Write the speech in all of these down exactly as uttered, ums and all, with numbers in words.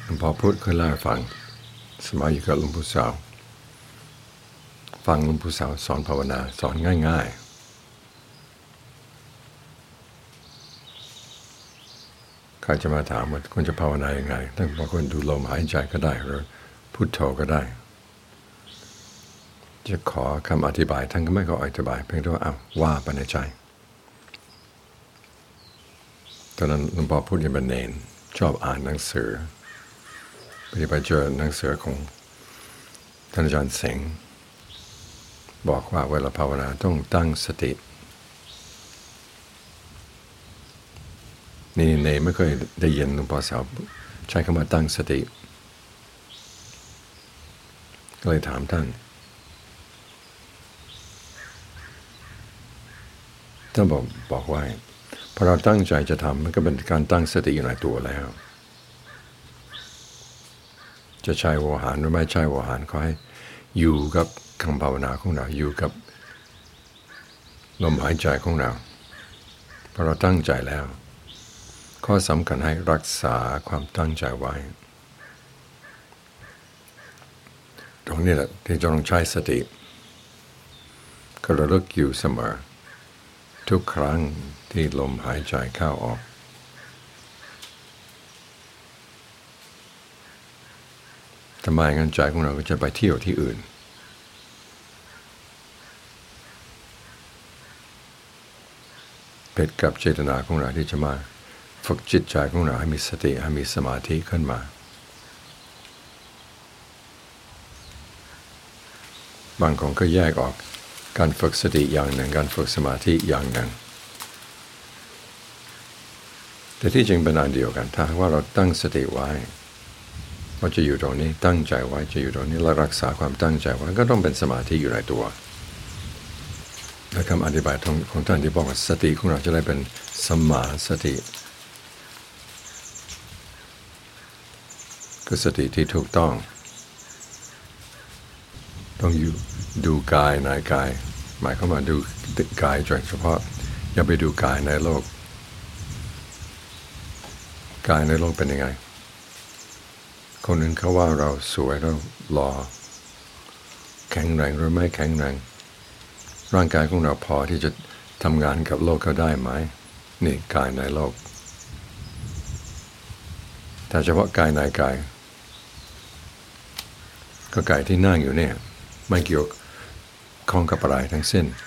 หลวงพ่อพูดเคยเล่าให้ฟังสมัยอยู่กับหลวงปู่สาวฟังหลวงปู่สาวสอนภาวนาสอนง่ายๆใครจะมาถามว่าคุณจะภาวนายังไงท่านบอกคนดูลมหายใจก็ได้หรือพุทโธก็ได้จะขอคำอธิบายท่านก็ไม่ขออธิบายเพียงแต่ว่าอ้าวว่าไปในใจตอนนั้นหลวงพ่อพูดยังเป็นเนรชอบอ่านหนังสือไปไปเจอหนังสือของท่านอาจารย์เสงบอกว่าเวลาภาวนาต้องตั้งสตินี่เนรไม่เคยได้ยินหลวงพ่อสาวใช้คำว่าตั้งสติก็เลยถามท่านท่านบอกบอกว่าพอเราตั้งใจจะทำมันก็เป็นการตั้งสติอยู่ในตัวแล้วจะใช้วหารหรือไม่ใช้วหารก็ให้อยู่กับคำภาวนาของเราอยู่กับลมหายใจของเราพอเราตั้งใจแล้วข้อสำคัญให้รักษาความตั้งใจไว้ตรงนี้แหละที่จะต้องใช้สติก็ระลึกอยู่เสมอทุกครั้งที่ลมหายใจเข้าออกทำไมงั้นใจของเราก็จะไปเที่ยวที่อื่นเผ็ดกับเจตนาของเราที่จะมาฝึกจิตใจของเราให้มีสติให้มีสมาธิขึ้นมาบางคนก็แยกออกการฝึกสติอย่างหนึ่งการฝึกสมาธิอย่างหนึ่งแต่ที่จริงเป็นอันเดียวกันถ้าว่าเราตั้งสติไว้ว่าจะอยู่ตรงนี้ตั้งใจไว้จะอยู่ตรงนี้และรักษาความตั้งใจไว้ก็ต้องเป็นสมาธิอยู่ในตัวและคำอธิบายของท่านที่บอกว่าสติของเราจะได้เป็นสัมมาสติคือสติที่ถูกต้องต้องอยู่ดูกายในกายหมายความว่าดูกายโดยเฉพาะอย่าไปดูกายในโลกกายในโลกเป็นยังไงคนอื่นเขาว่าเราสวยเราหล่อแข็งแรงหรือไม่แข็งแรงร่างกายของเราพอที่จะทำงานกับโลกเขาได้ไหมนี่กายในโลกแต่เฉพาะกายในกายก็กายที่นั่งอยู่เนี่ยไม่เกี่ยวข้องกับอะไรทั้งสิ้น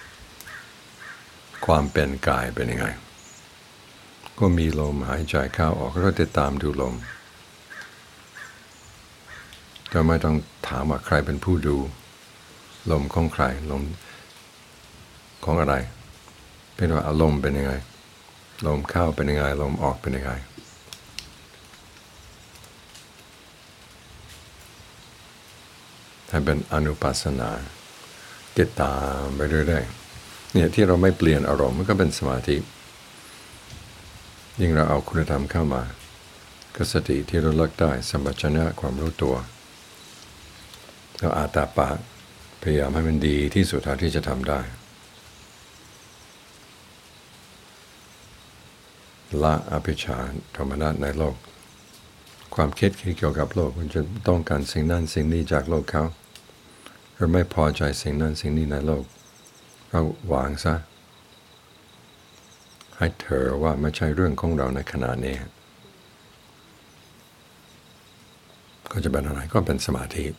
ความเป็นกายเป็นยังไงก็มีลมหายใจเข้าออกก็ติดตามดูลมก็ไม่ต้องถามว่าใครเป็นผู้ดูลมของใครลมของอะไรเป็นว่าอารมณ์เป็นยังไงลมเข้าเป็นยังไงลมออกเป็นยังไงให้เป็นอนุปัสสนาติดตามไปเรื่อยๆเนี่ยที่เราไม่เปลี่ยนอารมณ์มันก็เป็นสมาธิยิ่งเราเอาคุณธรรมเข้ามาก็สติที่เราเลิกได้สัมปชัญญะความรู้ตัวเราอาตาปะพยายามให้มันดีที่สุดเท่าที่จะทำได้ละอภิชฌาโทมนัสในโลกความคิดเกี่ยวกับโลกมันจะต้องการสิ่งนั้นสิ่งนี้จากโลกเขาหรือไม่พอใจสิ่งนั้นสิ่งนี้ในโลกเราวางซะให้เธอว่าไม่ใช่เรื่องของเราในขณะนี้ก็จะเป็นอะไรก็เป็นสมาธิ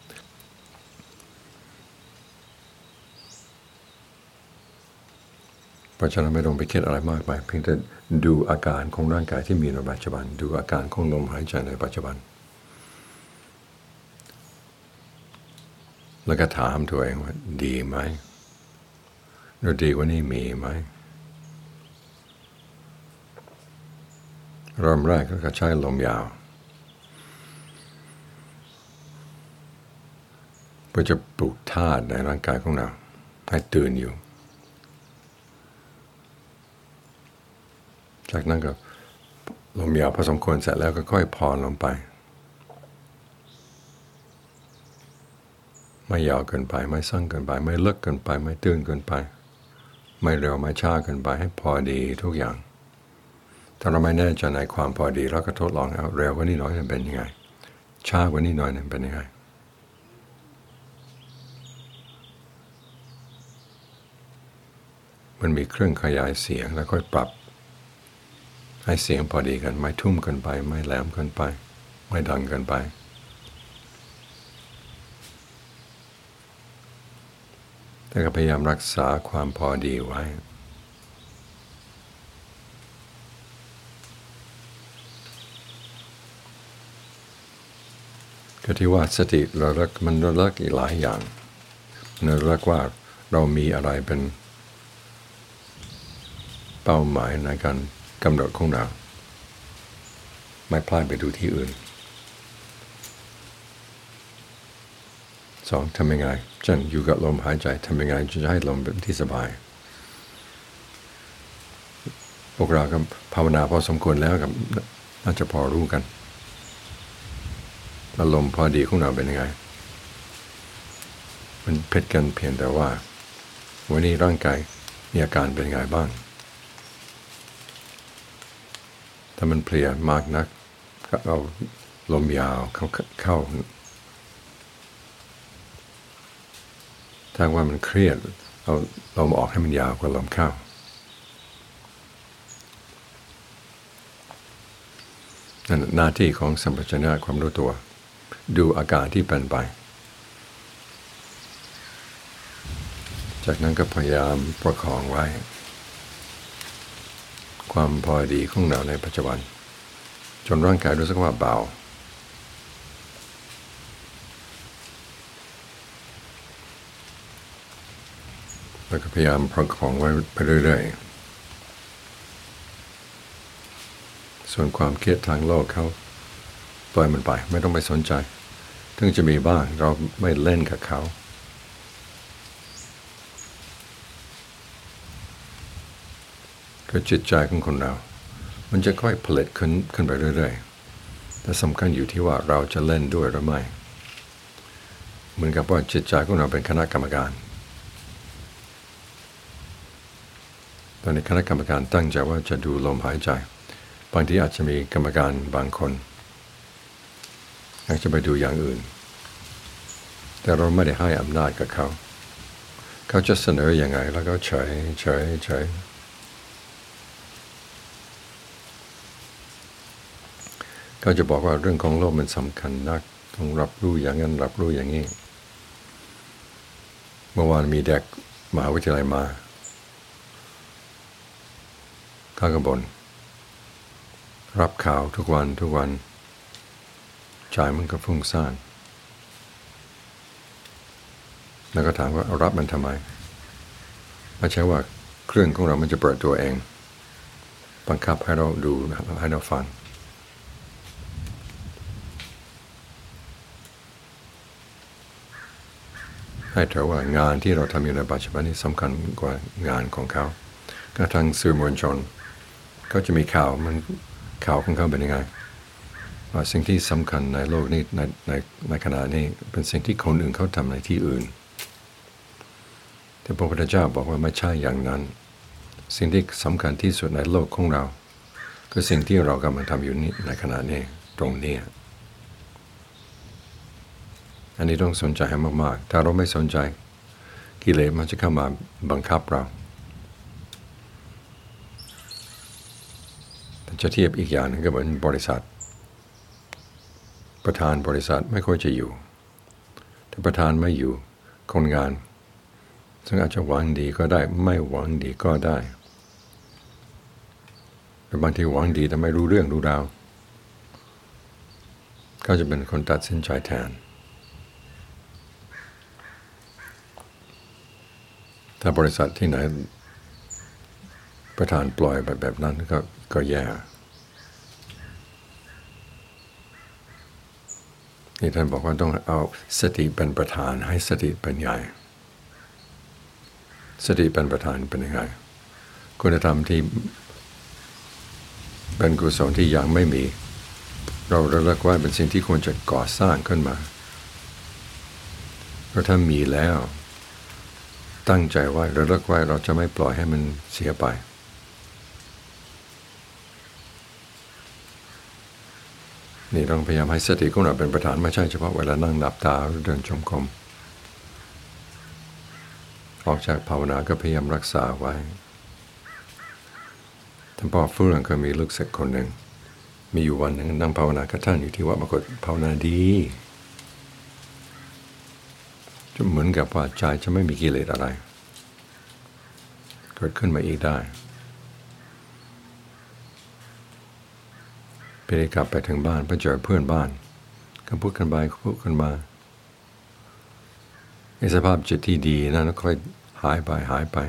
เพราะฉะนั้นไม่ต้องไปคิดอะไรมากไปเพียงแต่ดูอาการของร่างกายที่มีในปัจจุบันดูอาการของลมหายใจในปัจจุบันแล้วก็ถามตัวเองว่าดีไหมหรือดีกว่านี้มีไหมเริ่มแรกก็ใช้ลมยาวเพื่อจะปลุกธาตุในร่างกายของเราให้ตื่นอยู่จากนั้นก็ลมยาวพอสมควรเสร็จแล้วก็ค่อยผ่อนลงไปไม่ยาวเกินไปไม่สั้นเกินไปไม่ลึกเกินไปไม่ตื้นเกินไปไม่เร็วไม่ช้าเกินไปให้พอดีทุกอย่างทถ้าเราไม่แน่ใจในความพอดีเราก็ทดลองเอาเร็วกว่านี้หน่อยมันเป็นยังไงช้ากว่านี้หน่อยมันเป็นยังไงมันมีเครื่องขยายเสียงแล้วค่อยปรับให้เสียงพอดีกันไม่ทุ่มเกินไปไม่แหลมเกินไปไม่ดังเกินไปแต่ก็พยายามรักษาความพอดีไว้ก็ที่ว่าสติเราเลิกมันเราเลิกอีกหลายอย่างเราเลิกว่าเรามีอะไรเป็นเป้าหมายในการกำหนดของเราไม่พลาดไปดูที่อื่นสองทำยังไงเช่นอยู่กับลมหายใจทำยังไงจะให้ลมเป็นที่สบายพวกเราก็ภาวนาพอสมควรแล้วกับน่าจะพอรู้กันอารมณ์พอดีของเราเป็นยังไงมันเพชรกันเพียงแต่ว่าวันนี้ร่างกายมีอาการเป็นยังไงบ้างถ้ามันเพลียมากนักก็เอาลมยาวเข้าเข้าถ้าว่ามันเครียดเอาลมออกให้มันยาวกว่าลมเข้านั่นหน้าที่ของสัมปชัญญะความรู้ตัวดูอาการที่เป็นไปจากนั้นก็พยายามประคองไว้ความพอดีของเราในปัจจุบันจนร่างกายรู้สึกว่าเบาแล้วก็พยายามประคองไว้ไปเรื่อยๆส่วนความเครียดทางโลกเขาปล่อยมันไปไม่ต้องไปสนใจถึงจะมีบ้างเราไม่เล่นกับเขาก็จิตใจของคนเรามันจะค่อยผลิตขึ้นขึ้นไปเรื่อยๆแต่สำคัญอยู่ที่ว่าเราจะเล่นด้วยหรือไม่เหมือนกับว่าจิตใจของเราเป็นคณะกรรมการตอนนี้คณะกรรมการตั้งใจว่าจะดูลมหายใจบางทีอาจจะมีกรรมการบางคนอยากจะไปดูอย่างอื่นแต่เราไม่ได้ให้อำนาจกับเขาเขาจะเสนออย่างไรแล้วก็เฉยเฉยเฉยเขาจะบอกว่าเรื่องของโลกมันสำคัญนักต้องรับรู้อย่างนั้นรับรู้อย่างนี้เมื่อวานมีเด็กมหาวิทยาลัยมาเขาก็บ่นรับข่าวทุกวันทุกวันใจมันก็ฟุ้งซ่านแล้วก็ถามว่าเอารับมันทำไมไม่ใช่ว่าเครื่องของเรามันจะเปิดตัวเองบังคับให้เราดูให้เราฟังให้เถอะว่างานที่เราทำอยู่ในปัจจุบันนี้สำคัญกว่างานของเขากระทั่งสื่อมวลชนก็จะมีข่าวมันข่าวของเขาเป็นยังไงว่าสิ่งที่สำคัญในโลกนี้ในในในขณะนี้เป็นสิ่งที่คนอื่นเขาทำในที่อื่นแต่พระพุทธเจ้าบอกว่าไม่ใช่อย่างนั้นสิ่งที่สำคัญที่สุดในโลกของเราคือสิ่งที่เรากำลังทำอยู่นี้ในขณะนี้ตรงนี้อันนี้ต้องสนใจให้มากๆถ้าเราไม่สนใจกิเลสมันจะเข้ามาบังคับเราจะเทียบอีกอย่างนึงก็เหมือนบริษัทประธานบริษัทไม่ค่อยจะอยู่ถ้าประธานไม่อยู่คนงานซึ่งอาจจะหวังดีก็ได้ไม่หวังดีก็ได้แต่บางทีหวังดีแต่ไม่รู้เรื่องรู้ราวก็จะเป็นคนตัดสินใจแทนถ้าบริษัทที่ไหนประธานปล่อยแบบแบบนั้นก็ก็แย่นี่ท่านบอกว่าต้องเอาสติเป็นประธานให้สติเป็นใหญ่สติเป็นประธานเป็นยังไงคุณธรรมที่เป็นกุศลที่ยังไม่มีเราระลึกไว้เป็นสิ่งที่ควรจะก่อสร้างขึ้นมาเพราะถ้ามีแล้วตั้งใจไว้ระลึกไว้เราจะไม่ปล่อยให้มันเสียไปนี่ต้องพยายามให้สติของเราเป็นประธานไม่ใช่เฉพาะเวลานั่งหลับตาหรือเดินจงกรมออกจากภาวนาก็พยายามรักษาไว้ท่านพ่อฝรั่งเคยมีลูกศิษย์คนหนึ่งมีอยู่วันหนึ่งนั่งภาวนากับท่านอยู่ที่วัดมรกตภาวนาดีจะเหมือนกับว่าใจจะไม่มีกิเลสอะไรเกิดขึ้นมาอีกได้ไปได้กลับไปถึงบ้านไปเจอเพื่อนบ้านก็พูดกันไปพูดกันมาไอ้สภาพจิตที่ดีนั้นค่อยหายไปหายไป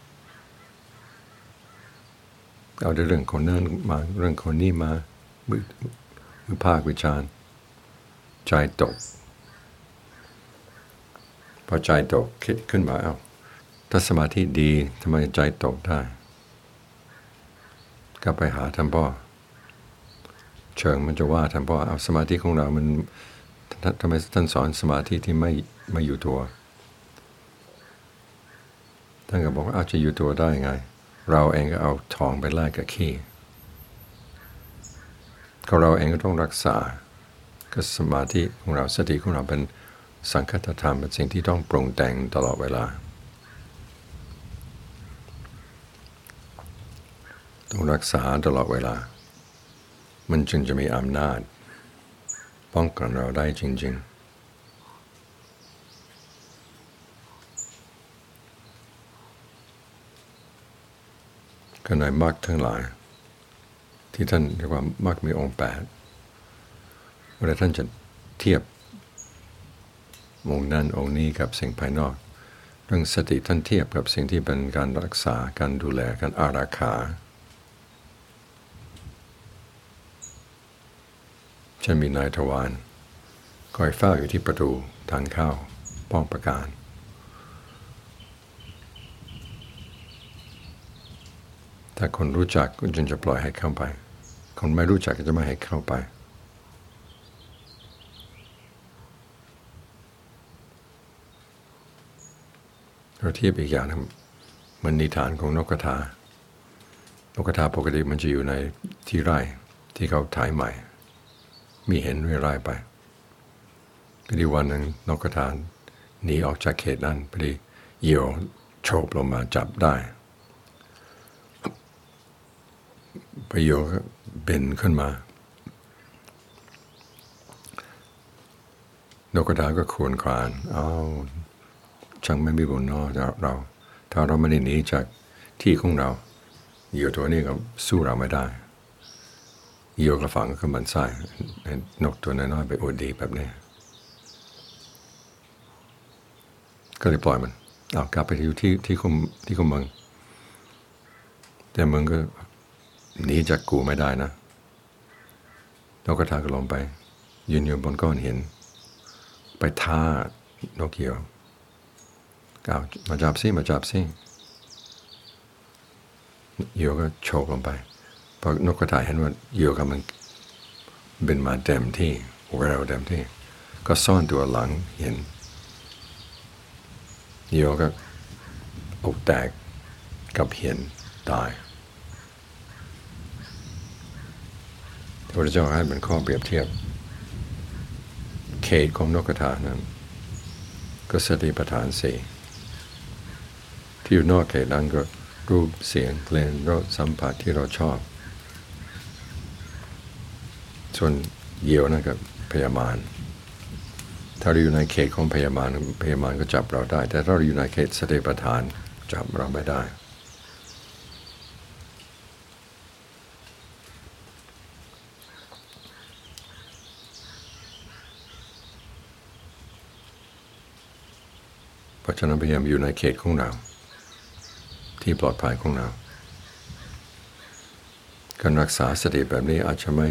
เอาเรื่องคนนั้นมาเรื่องคนนี้มาวิพากษ์วิจารณ์ใจตกพอใจตกคิดขึ้นมาเอาถ้าสมาธิดีทำไมใจตกได้ก็ไปหาท่านพ่อเชิงมันจะว่าท่านพ่อเอาสมาธิของเรามันทำไมท่านสอนสมาธิที่ไม่ไม่อยู่ตัวท่านก็บอกว่าเอาจะอยู่ตัวได้ไงเราเองก็เอาทองไปแลกกับขี้ก็เราเองก็ต้องรักษาก็สมาธิของเราสติของเราเป็นสังคตธรรมเป็นสิ่งที่ต้องปรุงแต่งตลอดเวลาต้องรักษาตลอดเวลามันจึงจะมีอำนาจป้องกันเราได้จริงๆก็ในมรรคทั้งหลายที่ท่านเรียกว่ามรรคมีองค์แปดเวลาท่านจะเทียบองค์นั้นองค์นี้กับสิ่งภายนอกเรื่องสติท่านเทียบกับสิ่งที่เป็นการรักษาการดูแลการอารักขาจะมีนายทวารคอยเฝ้าอยู่ที่ประตูทางเข้าป้องประการถ้าคนรู้จักก็จึงจะปล่อยให้เข้าไปคนไม่รู้จักก็จะไม่ให้เข้าไปเราเทียบอีกอย่างนึงเหมือนนิทานของนกกระทานกกระทาปกติมันจะอยู่ในที่ไร่ที่เขาถ่ายใหม่มีเห็นไร่ไปพอดีวันหนึ่งนกกระทาหนีออกจากเขตนั้นพอดีเหยี่ยวโฉบลงมาจับได้พอเหยี่ยวก็เบ่นขึ้นมานกกระทาก็ครวญครางอ้าวช่างไม่มีบุญเนาะเราถ้าเราไม่ได้หนีจากที่ของเราเหยี่ยวตัวนี้ก็สู้เราไม่ได้เหยี่ยวกระฝังก็มันไส้นกตัวน้อยๆไปอวดดีแบบนี้ก็เลยปล่อยมันเอากลับไปอยู่ที่ที่คุมที่คุมเมืองแต่เมืองก็หนีจากกูไม่ได้นะนกกระทาก็ลงไปยืนอยู่บนก้อนหินไปท่านกเหยี่ยวเอามาจับซิมาจับซิเหยี่ยวก็โฉบลงไปพอนกกระต่ายเห็นว่าเหยี่ยวกำลังบินมาเต็มที่เร็วเต็มที่ก็ซ่อนตัวหลังเห็นเหยี่ยวก็อกแตกกับเห็นตายพระพุทธเจ้าให้เป็นข้อเปรียบเทียบเขตของนกกระทานั้นก็สติปัฏฐานสี่ที่อยู่นอกเขตนั้นก็รูปเสียงเพลงรสสัมผัสที่เราชอบส่วนเหยี่ยวนั่นก็พยามารถ้าเราอยู่ในเขตของพยามารพยามารก็จับเราได้แต่ถ้าเราอยู่ในเขตสติปัฏฐานจับเราไม่ได้เพราะฉะนั้นพยายามอยู่ในเขตของเราที่ปลอดภัยของเราการรักษาสติแบบนี้อาจจะไม่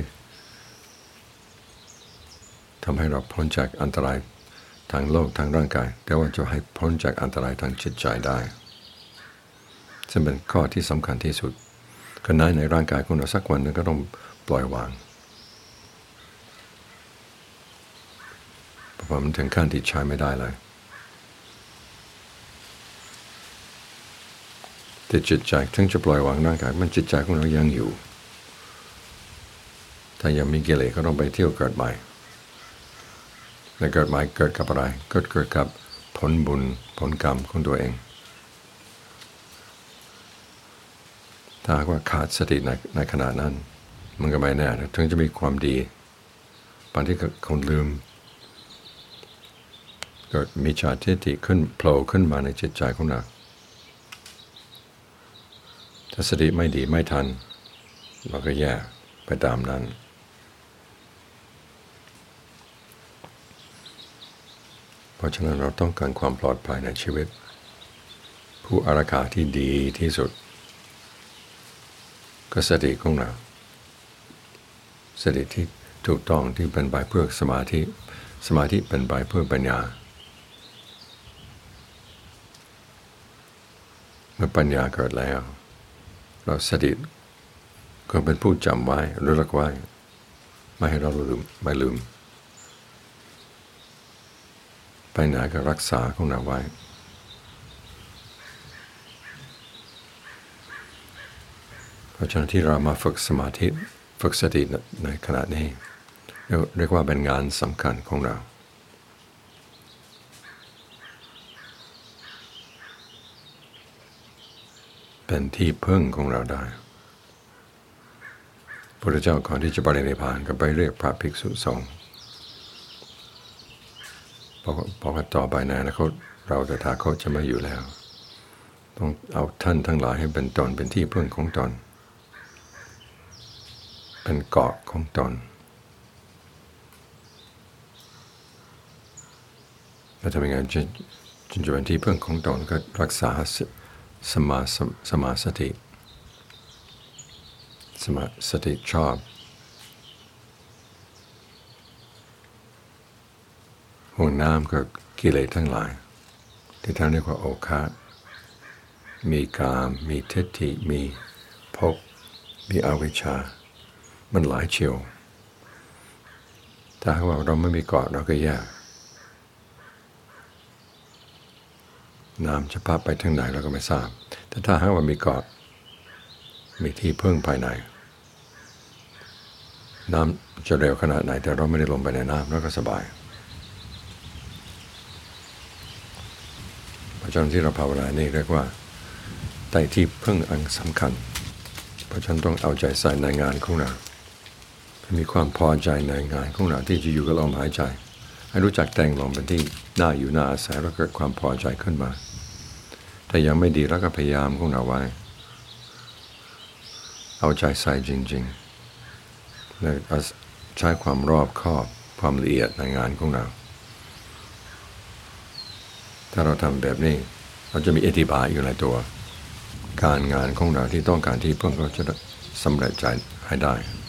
ทำให้เราพ้นจากอันตรายทางโลกทางร่างกายแต่ว่าจะให้พ้นจากอันตรายทางจิตใจได้ซึ่งเป็นข้อที่สำคัญที่สุดขณะในร่างกายของเราสักวันนึงก็ต้องปล่อยวางเพราะมันถึงขั้นที่ใช้ไม่ได้เลยแต่จิตใจถึงจะปล่อยวางร่างกายมันจิตใจของเรายังอยู่ถ้าถ้ายังมีกิเลสก็ต้องไปเที่ยวเกิดใหม่ในเกิดใหม่เกิดกับอะไรเกิดเกิดกับผลบุญผลกรรมของตัวเองถ้าว่าขาดสติในในขณะนั้นมันก็ไม่แน่ถึงจะมีความดีบางทีก็คงลืมเกิดมิจฉาทิฏฐิขึ้นโผล่ขึ้นมาในจิตใจของเราถ้าสติไม่ดีไม่ทันเราก็แย่ไปตามนั้นเพราะฉะนั้นเราต้องการความปลอดภัยในชีวิตผู้อารักขาที่ดีที่สุดก็สติของเราสติที่ถูกต้องที่เป็นไปเพื่อสมาธิสมาธิเป็นไปเพื่อปัญญาเมื่อปัญญาเกิดแล้วเราสติก็เป็นผู้จำไว้ระลึกไว้ไม่ให้เราลืมไม่ลืมไปไหนก็รักษาของเราไว้เพราะฉะนั้นที่เรามาฝึกสมาธิฝึกสติในขณะนี้เรียกว่าเป็นงานสำคัญของเราเป็นที่พึ่งของเราได้พระพุทธเจ้าก่อนที่จะปรินิพพานก็ไปเรียกพระภิกษุสงฆ์บอกว่าต่อไปในอนาคตเราตถาคตจะไม่อยู่แล้วต้องเอาท่านทั้งหลายให้เป็นตนเป็นที่พึ่งของตนเป็นเกาะของตนแล้วทำยังไงจึงจะเป็นที่พึ่งของตนก็รักษาสมาสมาสติสมาสติชอบห่วงน้ำก็กิเลสทั้งหลายที่ท่านเรียกว่าโอคามีกามมีทิฏฐิมีภพมีอวิชชามันหลายเชี่ยวถ้าว่าเราไม่มีเกาะเราก็แย่น้ำจะพัดไปทางไหนเราก็ไม่ทราบแต่ถ้าหากว่ามีเกาะมีที่พึ่งภายในน้ำจะเร็วขนาดไหนแต่เราไม่ได้ลงไปในน้ำเราก็สบายเพราะฉะนั้นที่เราภาวนานี่เรียกว่าใต้ที่พึ่งอันสำคัญเพราะฉะนั้นต้องเอาใจใส่ในงานของเรามีความพอใจในงานของเราที่จะอยู่กับลมหายใจให้รู้จักแต่งลมเป็นที่น่าอยู่น่าอาศัยแล้วเกิดความพอใจขึ้นมาแต่ยังไม่ดีแล้วก็พยายามของเราไว้เอาใจใส่จริงๆและใช้ความรอบคอบความละเอียดในงานของเราถ้าเราทำแบบนี้เราจะมีอธิบายอยู่ในตัวการงานของเราที่ต้องการที่เพิ่งเราจะสำเร็จใจให้ได้